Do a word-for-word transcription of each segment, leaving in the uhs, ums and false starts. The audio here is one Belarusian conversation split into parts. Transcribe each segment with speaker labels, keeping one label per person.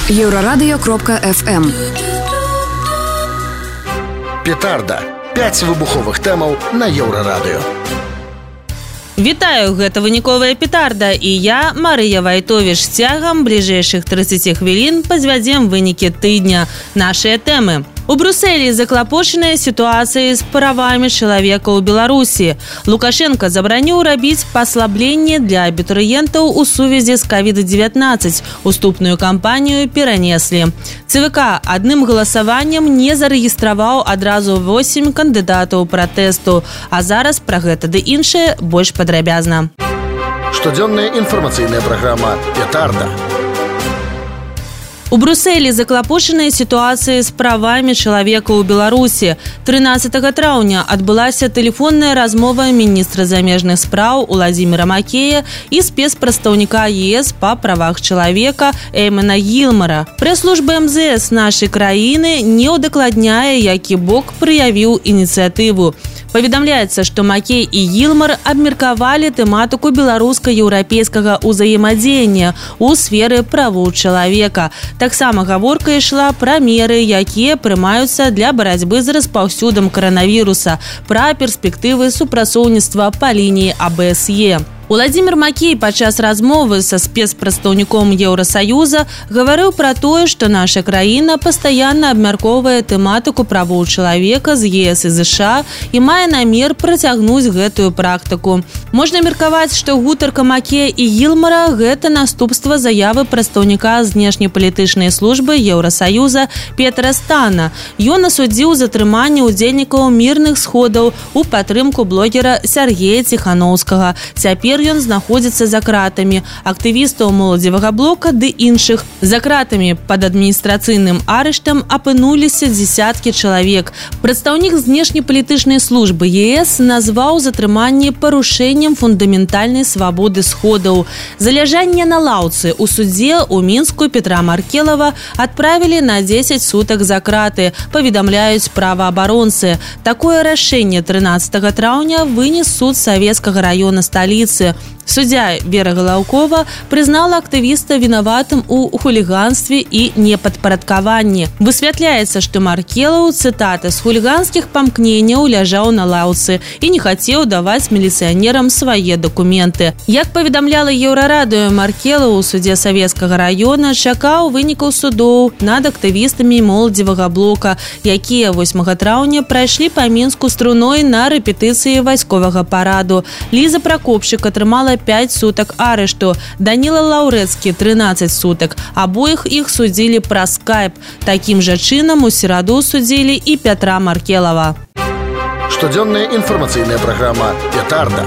Speaker 1: Еврорадио кропка эф эм.
Speaker 2: Петарда. пяць выбуховых тэмаў на Еўрарадыё.
Speaker 3: Вітаю, гэта выніковая петарда, і я, Марыя Вайтовіч. Цягам бліжэйшых трыццаці хвілін пазвядзем вынікі тыдня. Нашыя тэмы. У Брюсселі заклапочаная сітуацыя з правамі чалавека ў Беларусі. Лукашенко забараніў рабіць паслабленне для абітурыентаў у сувязі з ковід дзевятнаццаць. Уступную кампанію перанеслі. ЦВК адным галасаваннем не зарэгістраваў адразу восем кандыдатаў пратэсту. А зараз пра гэта ды іншае больш падрабязна.
Speaker 2: Штодзённая інфармацыйная праграма «Петарда».
Speaker 3: У Брюсселі заклапочаная сітуацыя з правамі чалавека ў Беларусі. трынаццатага траўня адбылася тэлефонная размова міністра замежных спраў Уладзіміра Макея і спецпрадстаўніка ЕС па правах чалавека Эймена Гілмара. Прэс-служба эм зэ эс нашай краіны не ўдакладняе, які бок праявіў ініцыятыву. Паведамляецца, што Макей і Гілмар абмеркавалі тэматыку беларуска-еўрапейскага ўзаемадзеяння ў сферы правоў чалавека. Таксама гаворка ішла пра меры, якія прымаюцца для барацьбы з распаўсюдам каранавіруса, пра перспектывы супрацоўніцтва па лініі а бэ эс е. Уладзімір Макей падчас размовы са спецпрадстаўніком Еўрасаюза гаварыў пра тое, што наша краіна пастаянна абмяркоўвае тэматыку правоў чалавека з ЕС і ЗША і мае намер працягнуць гэтую практыку. Можна меркаваць, што гутарка Макея і Гілмара – гэта наступства заявы прадстаўніка знешнепалітычнай службы Еўрасаюза Петра Стана. Ён асудзіў затрыманне ўдзельнікаў мірных сходаў у падтрымку блогера Сяргея Ціханоўскага. Цяпер ён знаходзіцца за кратамі, актывістаў моладзевага блока ды іншых. За кратамі пад адміністрацыйным арыштам апынуліся дзесяткі чалавек. Прадстаўнік знешнепалітычнай службы ЕС назваў затрыманне парушэннем фундаментальнай свабоды сходаў. За ляжанне на лаўцы ў судзе ў Мінску Петра Маркелава адправілі на дзесяць сутак за краты, паведамляюць праваабаронцы. Такое рашэнне трынаццатага траўня вынес суд Савецкага раёна сталіцы. Суддзя Вера Галаўкова прызнала актывіста вінаватым у хуліганстве і непадпарадкаванні. Высвятляецца, што Маркелаў, цытата, з хуліганскіх памкненняў ляжаў на лаўцы і не хацеў даваць міліцыянерам свае дакументы. Як паведамляла Еўрарадыё, Маркелаў у судзе Савецкага раёна чакаў вынікаў судоў над актывістамі моладзевага блока, якія восьмага траўня прайшлі па Мінску струной на рэпетыцыі вайсковага параду. Ліза Пракопчык атрымала пяць сутак арышту, Даніла Лаўрэцкі трынаццаць сутак. Абоіх іх судзілі праз скайп. Такім жа чынам у сераду судзілі і Пятра Маркелава.
Speaker 2: Штодзённая інфармацыйная праграма «Петарда».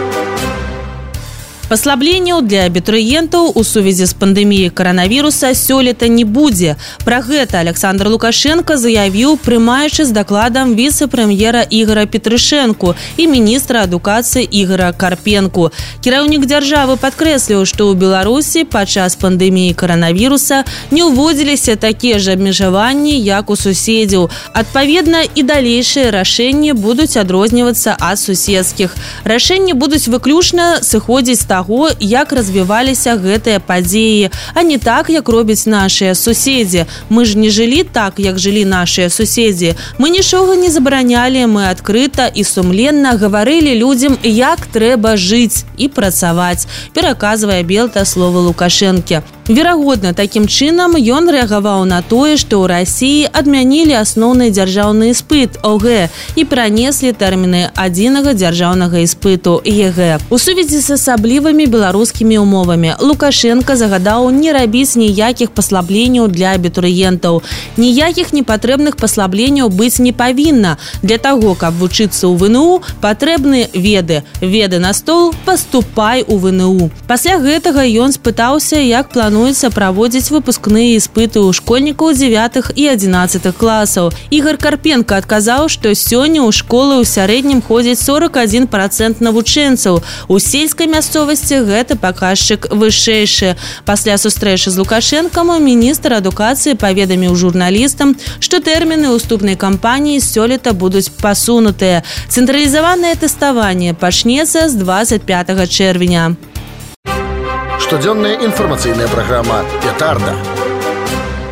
Speaker 3: Паслабленняў для абітурыентаў у сувязі з пандэміяй каранавіруса сёлета не будзе. Пра гэта Александр Лукашенко заявіў, прымаючы з дакладам віцэ-прэм'ера Ігора Петрышэнку і міністра адукацыі Ігора Карпенку. Кіраўнік дзяржавы падкрэсліў, што ў Беларусі падчас пандэміі каранавіруса не ўводзіліся такія ж абмежаванні, як у суседзяў. Адпаведна, і далейшыя рашэнні будуць адрознівацца ад суседскіх. Рашэнні будуць выключна сыходзіць з таго, як развіваліся гэтыя падзеі, а не так, як робяць нашыя суседзі. Мы ж не жылі так, як жылі нашыя суседзі. Мы нічога не забаранялі, мы адкрыта і сумленна гаварылі людзям, як трэба жыць і працаваць, пераказвае Белта словы Лукашэнкі. Верагодна, такім чынам ён рэагаваў на тое, што ў Расіі адмянілі асноўны дзяржаўны іспыт о гэ і перанеслі тэрміны адзінага дзяржаўнага іспыту е гэ. У сувязі з асаблівымі беларускімі умовамі Лукашенко загадаў не рабіць ніякіх паслабленняў для абітурыентаў. Ніякіх непатрэбных паслабленняў быць не павінна. Для таго, каб вучыцца ў вэ эн у, патрэбны веды. Веды на стол, паступай у вэ эн у. Пасля гэтага ён спытаўся, як плануецца плануецца праводзіць выпускныя іспыты ў школьнікаў дзевятых і адзінаццатых класаў. Ігор Карпенка адказаў, што сёння ў школы ў сярэднім ходзіць сорок адзін працэнт навучэнцаў. У сельскай мясцовасці гэты паказчык вышэйшы. Пасля сустрэчы з Лукашэнкам міністр адукацыі паведаміў журналістам, што тэрміны уступнай кампаніі сёлета будуць пасунутыя. Цэнтралізаванае тэставанне пачнецца з двадцать пятага чэрвеня.
Speaker 2: Штодзённая інфармацыйная праграма «Петарда».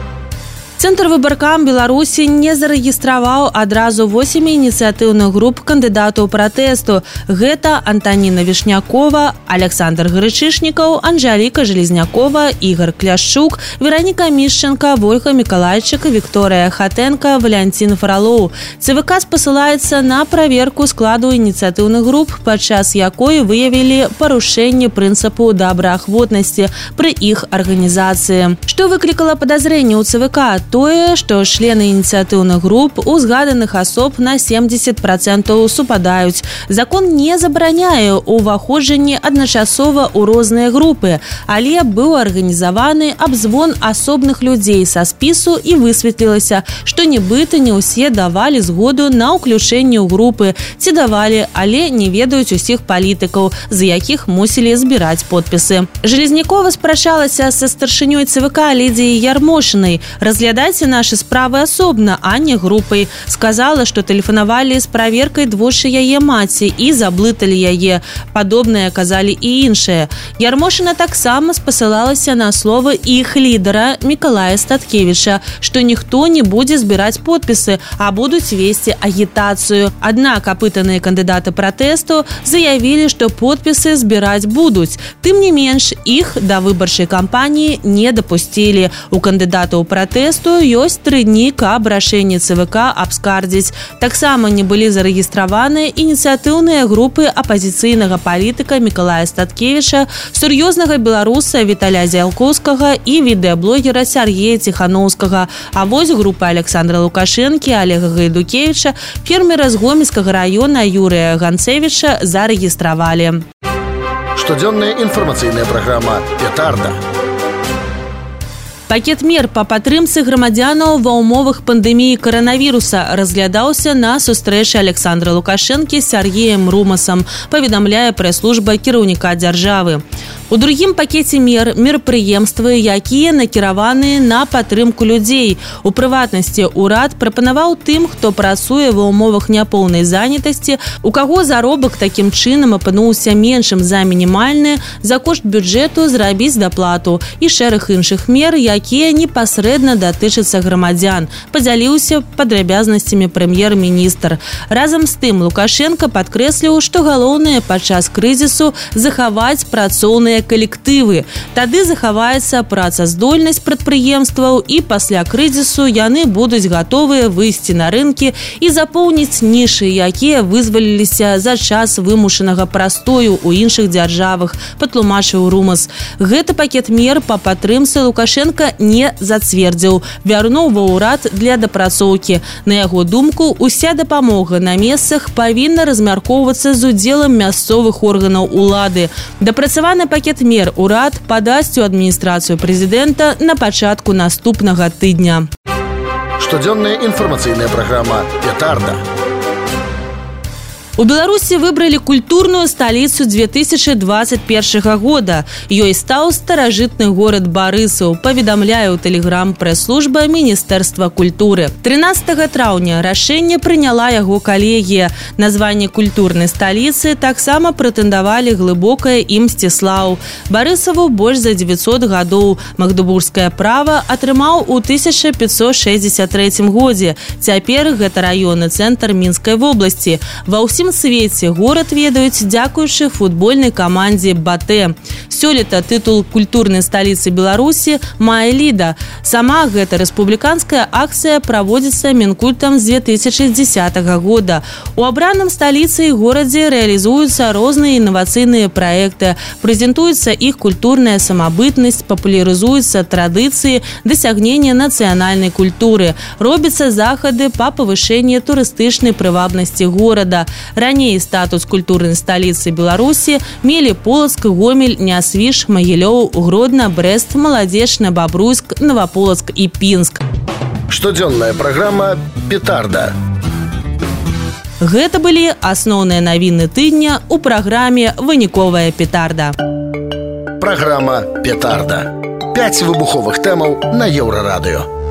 Speaker 3: Центр выбаркам Беларусі не зарэгістраваў адразу восем ініцыятыўных груп кандыдатаў пратэсту. Гэта Антаніна Вішнякова, Александр Грычышнікаў, Анжаліка Железнякова, Ігор Кляшчук, Вераніка Мішченка, Вольга Мікалайчык, Вікторыя Хатэнка, Валянцін Фралоў. ЦВК спасылаецца на праверку складу ініцыятыўных груп, падчас якой выявілі парушэнне прынцыпу добраахвотнасці пры іх арганізацыі. Што выклікала падазрэнне ў ЦВК? Тое, што члены ініцыятыўных груп у згаданых асоб на семьдесят процентов супадаюць. Закон не забараняе ўваходжанне адначасова ў розныя групы, але быў арганізаваны абзвон асобных людзей са спісу і высветлілася, што нібыта не ўсе давалі згоду на ўключэнне ў групы, ці давалі, але не ведаюць усіх палітыкаў, з якіх мусілі збіраць подпісы. Железнякова спрачалася са старшынёй ЦВК Лідзіяй Ярмошынай. Разглядайце наши справы асобна, а не групай. Сказала, што тэлефанавалі з праверкай двойчы яе маці і заблыталі яе. Падобнае казалі і іншыя. Ярмошына таксама спасылалася на словы іх лідара Мікалая Статкевіча, што ніхто не будзе збіраць подпісы, а будуць весці агітацыю. Аднак апытаныя кандыдаты пратэсту заявілі, што подпісы збіраць будуць. Тым не менш, іх да выбарчай кампаніі не дапусцілі. У кандыдатаў пратэсту ёсць тры дні, каб рашэнне ЦВК абскардзіць. Таксама не былі зарэгістраваны ініцыятыўныя групы апазіцыйнага палітыка Мікалая Статкевіча, сур'ёзнага беларуса Віталя Зялкоўскага і відэаблогера Сяргея Ціханоўскага. А вось група Александра Лукашэнкі, Олега Гайдукевіча, фермера з Гомельскага района Юрыя Ганцевіча зарэгістравалі.
Speaker 2: Штодзённая інфармацыйная праграма «Петарда».
Speaker 3: Пакет мер па падтрымцы грамадзянаў ва ўмовах пандэміі каранавіруса разглядаўся на сустрэчы Александра Лукашэнкі з Сяргеем Румасам, паведамляе прэс-служба кіраўніка дзяржавы. У другім пакеце мер мерапрыемствы, якія накіраваны на падтрымку людзей. У прыватнасці ўрад прапанаваў тым, хто працуе ва ўмовах няпоўнай занятасці, у каго заробак такім чынам апынуўся меншым за мінімальны, за кошт бюджэту зрабіць даплату і шэраг іншых мер, якія непасрэдна датычацца грамадзян, падзяліўся падрабязнасцямі прэм'ер-міністр. Разам з тым Лукашенко падкрэсліў, што галоўнае падчас крызісу захаваць працоўныя калектывы. Тады захаваецца працаздольнасць прадпрыемстваў і пасля крызісу яны будуць гатовыя выйсці на рынкі і запоўніць нішы, якія вызваліліся за час вымушанага прастою ў іншых дзяржавах, патлумачыў Румас. Гэты пакет мер па падтрымцы Лукашенко не зацвердзіў, вярнуў ва ўрад для дапрацоўкі. На яго думку, уся дапамога на месцах павінна размяркоўвацца з удзелам мясцовых органаў улады. Дапрацаваны пакет мер урад падасць у адміністрацыю прэзідэнта на пачатку наступнага тыдня.
Speaker 2: Штодзённая інфармацыйная праграма «Петарда».
Speaker 3: У Беларусі выбралі культурную сталіцу две тысячи двадцать первого года. Ёй стаў старажытны горад Барысаў, паведамляе ў тэлеграм прэс-служба Міністэрства культуры. трынаццатага траўня рашэнне прыняла яго калегія. Названне культурнай сталіцы таксама прэтэндавалі Глыбокая і Мсціслаў. Барысаву больш за дзевяцьсот гадоў. Магдыбургскае права атрымаў у тысяча пятьсот шэсцьдзесят трэцім годзе. Цяпер гэта раённы цэнтр Мінскай вобласці. Ва ўсім свеце горад ведаюць дзякуючы футбольнай камандзе «Батэ». Сёлета тытул культурнай сталіцы Беларусі мае Ліда. Сама гэта рэспубліканская акцыя праводзіцца Мінкультам з две тысячи дзесятага года. У абраным сталіцы і горадзе рэалізуюцца розныя інавацыйныя праекты, прэзентуецца іх культурная самабытнасць, папулярызуюцца традыцыі, дасягнення нацыянальнай культуры, робяцца захады па павышэнні турыстычнай прывабнасці горада. Раней статус культурнай сталіцы Беларусі мелі Полацк, Гомель, Нясвіж, Магілёў, Гродна, Брэст, Маладзечна, Бабруйск, Новополацк і Пінск.
Speaker 2: Штодзённая праграма «Петарда».
Speaker 3: Гэта былі асноўныя навіны тыдня ў праграме «Выніковая петарда».
Speaker 2: Праграма «Петарда». Пяць выбуховых тэмаў на Еўрарадыё.